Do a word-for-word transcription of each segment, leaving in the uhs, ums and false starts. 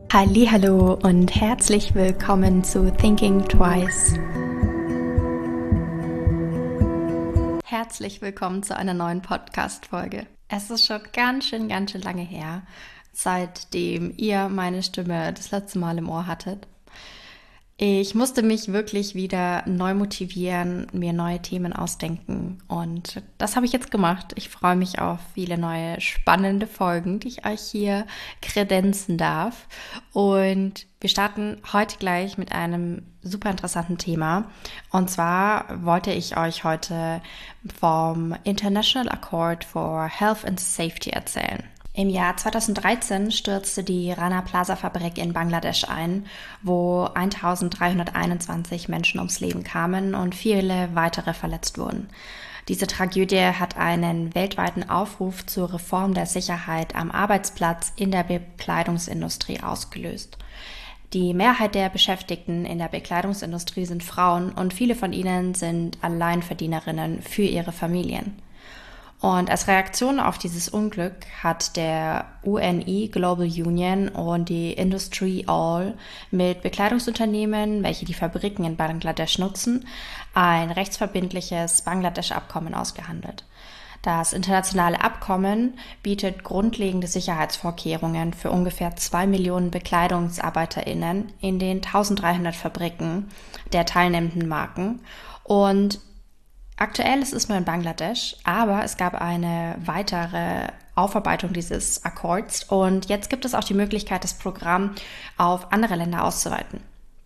Hallihallo und herzlich willkommen zu Thinking Twice. Herzlich willkommen zu einer neuen Podcast-Folge. Es ist schon ganz schön, ganz schön lange her, seitdem ihr meine Stimme das letzte Mal im Ohr hattet. Ich musste mich wirklich wieder neu motivieren, mir neue Themen ausdenken und das habe ich jetzt gemacht. Ich freue mich auf viele neue spannende Folgen, die ich euch hier kredenzen darf. Und wir starten heute gleich mit einem super interessanten Thema. Und zwar wollte ich euch heute vom International Accord for Health and Safety erzählen. Im Jahr zweitausenddreizehn stürzte die Rana Plaza Fabrik in Bangladesch ein, wo eintausenddreihunderteinundzwanzig Menschen ums Leben kamen und viele weitere verletzt wurden. Diese Tragödie hat einen weltweiten Aufruf zur Reform der Sicherheit am Arbeitsplatz in der Bekleidungsindustrie ausgelöst. Die Mehrheit der Beschäftigten in der Bekleidungsindustrie sind Frauen und viele von ihnen sind Alleinverdienerinnen für ihre Familien. Und als Reaktion auf dieses Unglück hat der U N I Global Union und die Industry All mit Bekleidungsunternehmen, welche die Fabriken in Bangladesch nutzen, ein rechtsverbindliches Bangladesch-Abkommen ausgehandelt. Das internationale Abkommen bietet grundlegende Sicherheitsvorkehrungen für ungefähr zwei Millionen BekleidungsarbeiterInnen in den dreizehnhundert Fabriken der teilnehmenden Marken und aktuell ist es nur in Bangladesch, aber es gab eine weitere Aufarbeitung dieses Akkords und jetzt gibt es auch die Möglichkeit, das Programm auf andere Länder auszuweiten.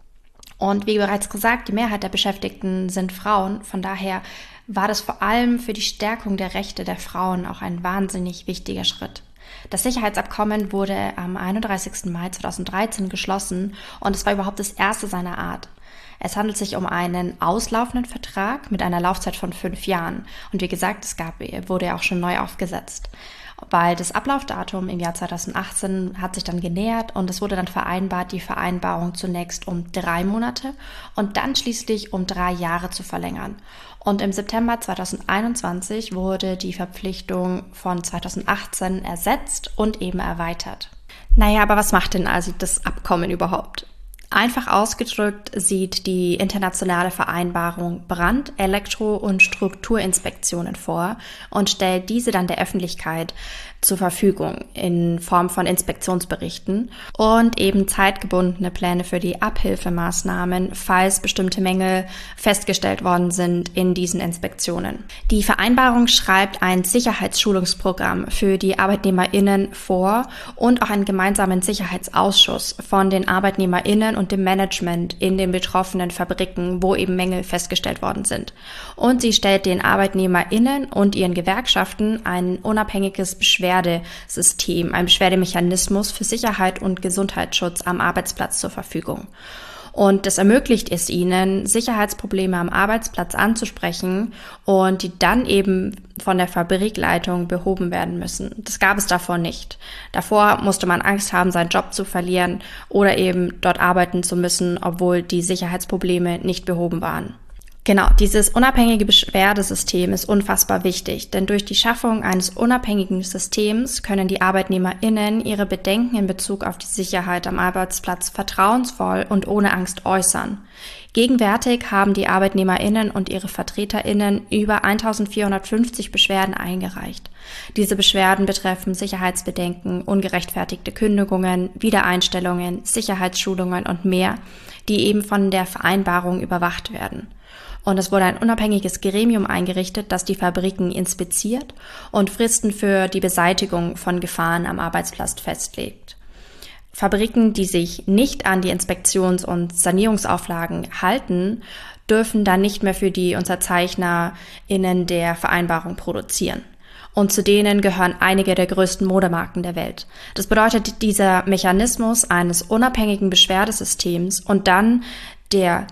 Und wie bereits gesagt, die Mehrheit der Beschäftigten sind Frauen, von daher war das vor allem für die Stärkung der Rechte der Frauen auch ein wahnsinnig wichtiger Schritt. Das Sicherheitsabkommen wurde am einunddreißigsten Mai zweitausenddreizehn geschlossen und es war überhaupt das erste seiner Art. Es handelt sich um einen auslaufenden Vertrag mit einer Laufzeit von fünf Jahren. Und wie gesagt, es gab, wurde ja auch schon neu aufgesetzt. Weil das Ablaufdatum im Jahr zweitausendachtzehn hat sich dann genähert und es wurde dann vereinbart, die Vereinbarung zunächst um drei Monate und dann schließlich um drei Jahre zu verlängern. Und im September zweitausendeinundzwanzig wurde die Verpflichtung von zweitausendachtzehn ersetzt und eben erweitert. Naja, aber was macht denn also das Abkommen überhaupt? Einfach ausgedrückt sieht die internationale Vereinbarung Brand-, Elektro- und Strukturinspektionen vor und stellt diese dann der Öffentlichkeit zur Verfügung in Form von Inspektionsberichten und eben zeitgebundene Pläne für die Abhilfemaßnahmen, falls bestimmte Mängel festgestellt worden sind in diesen Inspektionen. Die Vereinbarung schreibt ein Sicherheitsschulungsprogramm für die ArbeitnehmerInnen vor und auch einen gemeinsamen Sicherheitsausschuss von den ArbeitnehmerInnen und dem Management in den betroffenen Fabriken, wo eben Mängel festgestellt worden sind. Und sie stellt den ArbeitnehmerInnen und ihren Gewerkschaften ein unabhängiges Beschwerdesystem, ein Beschwerdemechanismus für Sicherheit und Gesundheitsschutz am Arbeitsplatz zur Verfügung. Und das ermöglicht es ihnen, Sicherheitsprobleme am Arbeitsplatz anzusprechen und die dann eben von der Fabrikleitung behoben werden müssen. Das gab es davor nicht. Davor musste man Angst haben, seinen Job zu verlieren oder eben dort arbeiten zu müssen, obwohl die Sicherheitsprobleme nicht behoben waren. Genau, dieses unabhängige Beschwerdesystem ist unfassbar wichtig, denn durch die Schaffung eines unabhängigen Systems können die ArbeitnehmerInnen ihre Bedenken in Bezug auf die Sicherheit am Arbeitsplatz vertrauensvoll und ohne Angst äußern. Gegenwärtig haben die ArbeitnehmerInnen und ihre VertreterInnen über eintausendvierhundertfünfzig Beschwerden eingereicht. Diese Beschwerden betreffen Sicherheitsbedenken, ungerechtfertigte Kündigungen, Wiedereinstellungen, Sicherheitsschulungen und mehr, die eben von der Vereinbarung überwacht werden. Und es wurde ein unabhängiges Gremium eingerichtet, das die Fabriken inspiziert und Fristen für die Beseitigung von Gefahren am Arbeitsplatz festlegt. Fabriken, die sich nicht an die Inspektions- und Sanierungsauflagen halten, dürfen dann nicht mehr für die UnterzeichnerInnen der Vereinbarung produzieren. Und zu denen gehören einige der größten Modemarken der Welt. Das bedeutet, dieser Mechanismus eines unabhängigen Beschwerdesystems und dann der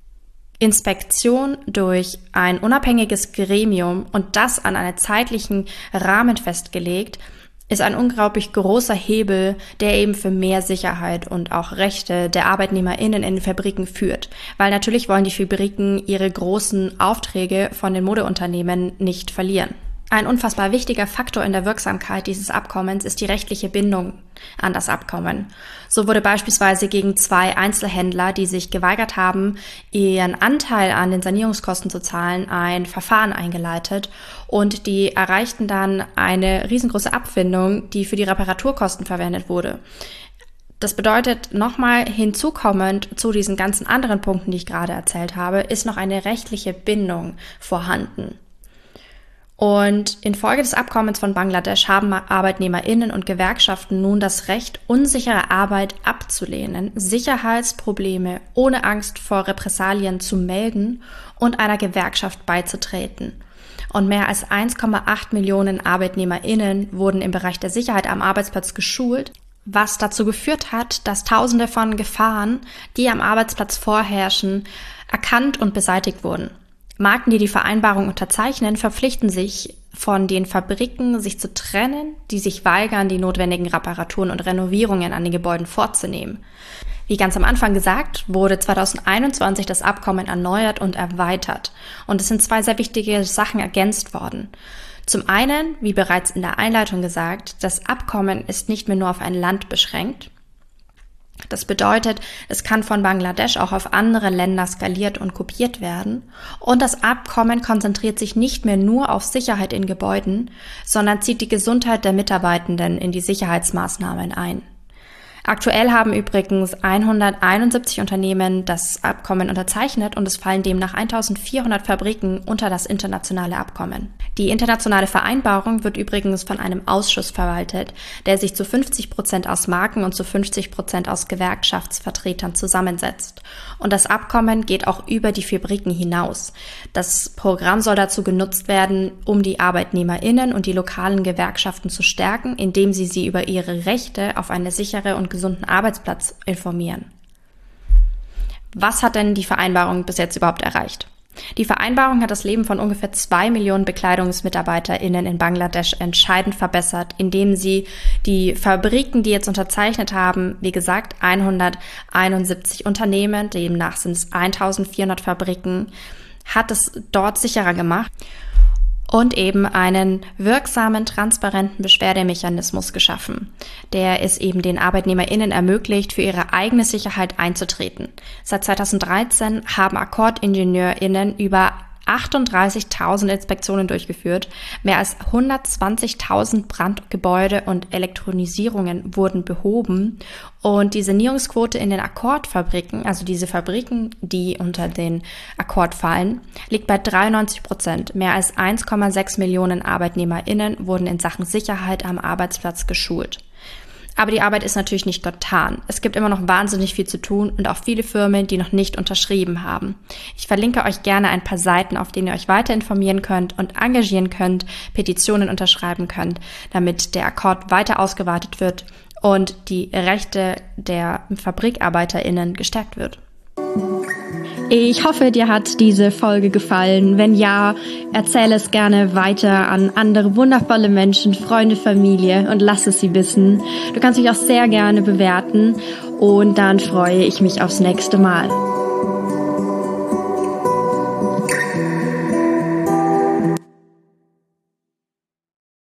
Inspektion durch ein unabhängiges Gremium und das an einen zeitlichen Rahmen festgelegt, ist ein unglaublich großer Hebel, der eben für mehr Sicherheit und auch Rechte der ArbeitnehmerInnen in den Fabriken führt. Weil natürlich wollen die Fabriken ihre großen Aufträge von den Modeunternehmen nicht verlieren. Ein unfassbar wichtiger Faktor in der Wirksamkeit dieses Abkommens ist die rechtliche Bindung an das Abkommen. So wurde beispielsweise gegen zwei Einzelhändler, die sich geweigert haben, ihren Anteil an den Sanierungskosten zu zahlen, ein Verfahren eingeleitet und die erreichten dann eine riesengroße Abfindung, die für die Reparaturkosten verwendet wurde. Das bedeutet, nochmal hinzukommend zu diesen ganzen anderen Punkten, die ich gerade erzählt habe, ist noch eine rechtliche Bindung vorhanden. Und infolge des Abkommens von Bangladesch haben ArbeitnehmerInnen und Gewerkschaften nun das Recht, unsichere Arbeit abzulehnen, Sicherheitsprobleme ohne Angst vor Repressalien zu melden und einer Gewerkschaft beizutreten. Und mehr als eins Komma acht Millionen ArbeitnehmerInnen wurden im Bereich der Sicherheit am Arbeitsplatz geschult, was dazu geführt hat, dass Tausende von Gefahren, die am Arbeitsplatz vorherrschen, erkannt und beseitigt wurden. Marken, die die Vereinbarung unterzeichnen, verpflichten sich, von den Fabriken sich zu trennen, die sich weigern, die notwendigen Reparaturen und Renovierungen an den Gebäuden vorzunehmen. Wie ganz am Anfang gesagt, wurde zweitausendeinundzwanzig das Abkommen erneuert und erweitert. Und es sind zwei sehr wichtige Sachen ergänzt worden. Zum einen, wie bereits in der Einleitung gesagt, das Abkommen ist nicht mehr nur auf ein Land beschränkt. Das bedeutet, es kann von Bangladesch auch auf andere Länder skaliert und kopiert werden. Und das Abkommen konzentriert sich nicht mehr nur auf Sicherheit in Gebäuden, sondern zieht die Gesundheit der Mitarbeitenden in die Sicherheitsmaßnahmen ein. Aktuell haben übrigens hunderteinundsiebzig Unternehmen das Abkommen unterzeichnet und es fallen demnach eintausendvierhundert Fabriken unter das internationale Abkommen. Die internationale Vereinbarung wird übrigens von einem Ausschuss verwaltet, der sich zu fünfzig Prozent aus Marken und zu fünfzig Prozent aus Gewerkschaftsvertretern zusammensetzt. Und das Abkommen geht auch über die Fabriken hinaus. Das Programm soll dazu genutzt werden, um die ArbeitnehmerInnen und die lokalen Gewerkschaften zu stärken, indem sie sie über ihre Rechte auf eine sichere und gesunden Arbeitsplatz informieren. Was hat denn die Vereinbarung bis jetzt überhaupt erreicht? Die Vereinbarung hat das Leben von ungefähr zwei Millionen BekleidungsmitarbeiterInnen in Bangladesch entscheidend verbessert, indem sie die Fabriken, die jetzt unterzeichnet haben, wie gesagt, hunderteinundsiebzig Unternehmen, demnach sind es eintausendvierhundert Fabriken, hat es dort sicherer gemacht und eben einen wirksamen, transparenten Beschwerdemechanismus geschaffen, der es eben den ArbeitnehmerInnen ermöglicht, für ihre eigene Sicherheit einzutreten. Seit zweitausenddreizehn haben AkkorDingenieurInnen über achtunddreißigtausend Inspektionen durchgeführt, mehr als hundertzwanzigtausend Brandgebäude und Elektronisierungen wurden behoben und die Sanierungsquote in den Akkordfabriken, also diese Fabriken, die unter den Akkord fallen, liegt bei dreiundneunzig Prozent. Mehr als eins Komma sechs Millionen ArbeitnehmerInnen wurden in Sachen Sicherheit am Arbeitsplatz geschult. Aber die Arbeit ist natürlich nicht getan. Es gibt immer noch wahnsinnig viel zu tun und auch viele Firmen, die noch nicht unterschrieben haben. Ich verlinke euch gerne ein paar Seiten, auf denen ihr euch weiter informieren könnt und engagieren könnt, Petitionen unterschreiben könnt, damit der Akkord weiter ausgeweitet wird und die Rechte der FabrikarbeiterInnen gestärkt wird. Ich hoffe, dir hat diese Folge gefallen. Wenn ja, erzähle es gerne weiter an andere wundervolle Menschen, Freunde, Familie und lass es sie wissen. Du kannst mich auch sehr gerne bewerten und dann freue ich mich aufs nächste Mal.